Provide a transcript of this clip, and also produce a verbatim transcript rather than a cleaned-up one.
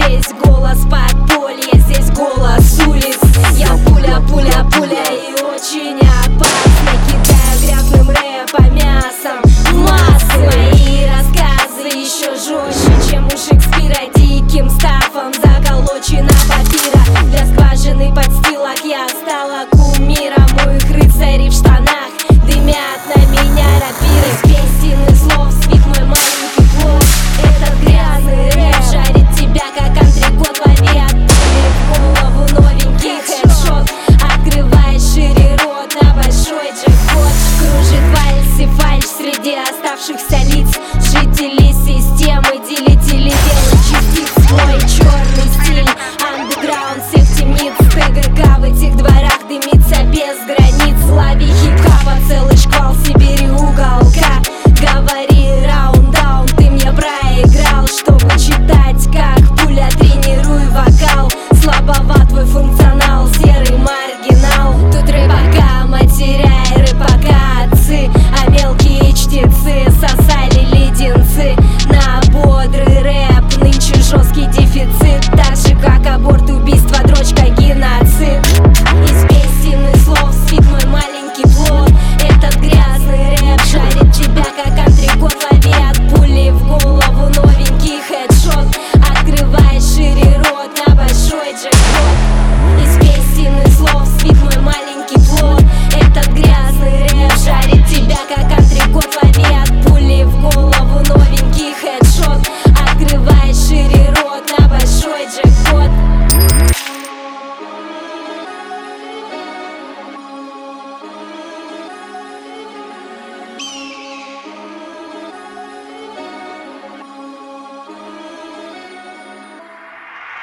Здесь голос подполья, здесь голос улиц. Я пуля, пуля, пуля и очень опасно. Кидаю грязным рэпом мясом в массы. Мои рассказы еще жестче, чем у Шекспира. Диким стафом заколочена папира. Для скважины подстилок я стала кумиром. Моих рыцарей в штанах дымят на меня рапиры. С песен и слов свит мой маленький плод. Этот грязный рэп жарит тебя, как антрекот. Лови от боли в голову новенький хедшот. Открывай шире рот на большой джекпот. Кружит вальс и фальшь среди оставшихся лиц. Жители системы, делители белых частиц. Мой черный стиль, андеграунд всех темниц. ТГК в этих дворах дымится без границ. Лови хип-хапа целый шквал, Сибири уголка. Говори раунд-даун, ты мне проиграл. Чтобы читать как пуля, тренируй вокал. Слабоват твой функционал, серый маргинал. Тут рыбака матеря и рыбака отцы, а мелкие чтецы сосали леденцы. На бодрый рэп нынче жесткий дефицит, так же как аборт